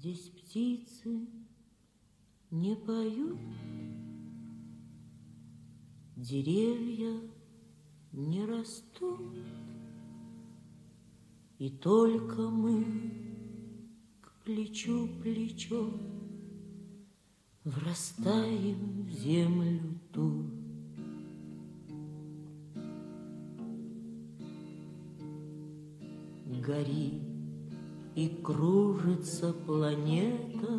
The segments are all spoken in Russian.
Здесь птицы не поют, деревья не растут, и только мы к плечу плечо врастаем в землю ту. Горит и кружится планета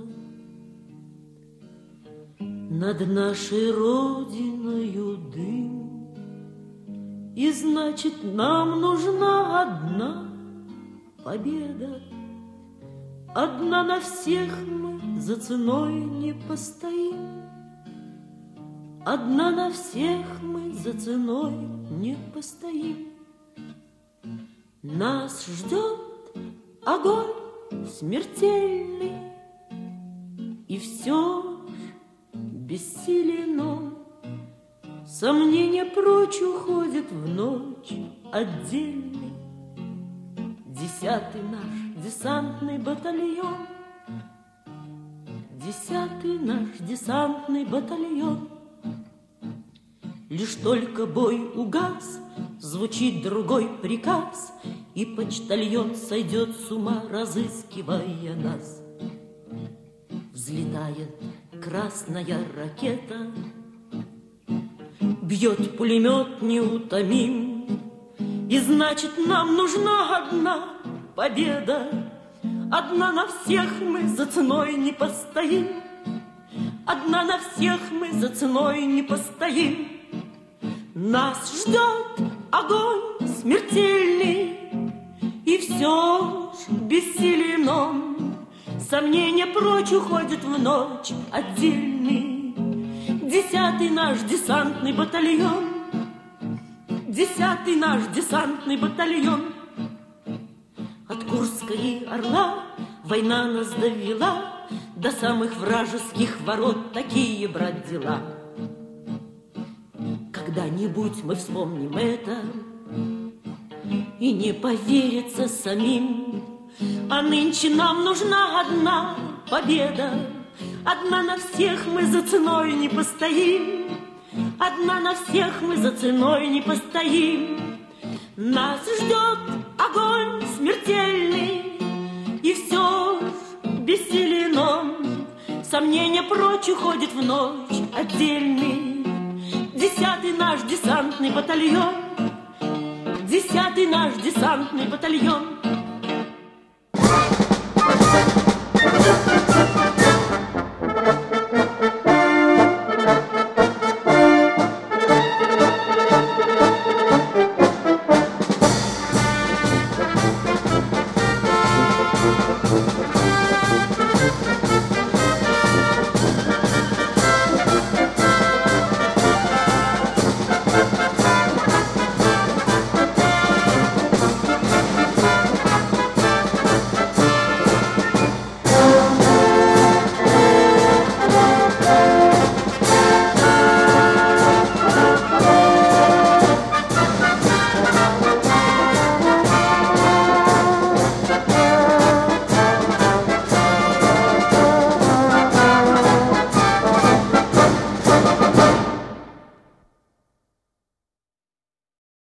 над нашей родиною дым, и значит, нам нужна одна победа. Одна на всех мы за ценой не постоим. Одна на всех мы за ценой не постоим. Нас ждет огонь смертельный, и все ж бессилен он. Сомнения прочь уходят в ночь отдельный. 10-й наш десантный батальон, 10-й наш десантный батальон. Лишь только бой угас, звучит другой приказ, и почтальон сойдет с ума, разыскивая нас. Взлетает красная ракета, бьет пулемет неутомим, и значит, нам нужна одна победа. Одна на всех мы за ценой не постоим. Одна на всех мы за ценой не постоим. Нас ждет огонь смертельный, и все ж бессилен он. Сомнения прочь уходят в ночь отдельный. 10-й наш десантный батальон, 10-й наш десантный батальон. От Курска и Орла война нас довела до самых вражеских ворот. Такие, брат, дела. Когда-нибудь мы вспомним это, и не поверится самим. А нынче нам нужна одна победа. Одна на всех мы за ценой не постоим. Одна на всех мы за ценой не постоим. Нас ждет огонь смертельный, и все ж бессилен он. Сомнения прочь уходят в ночь отдельный. 10-й наш десантный батальон, 10-й наш десантный батальон.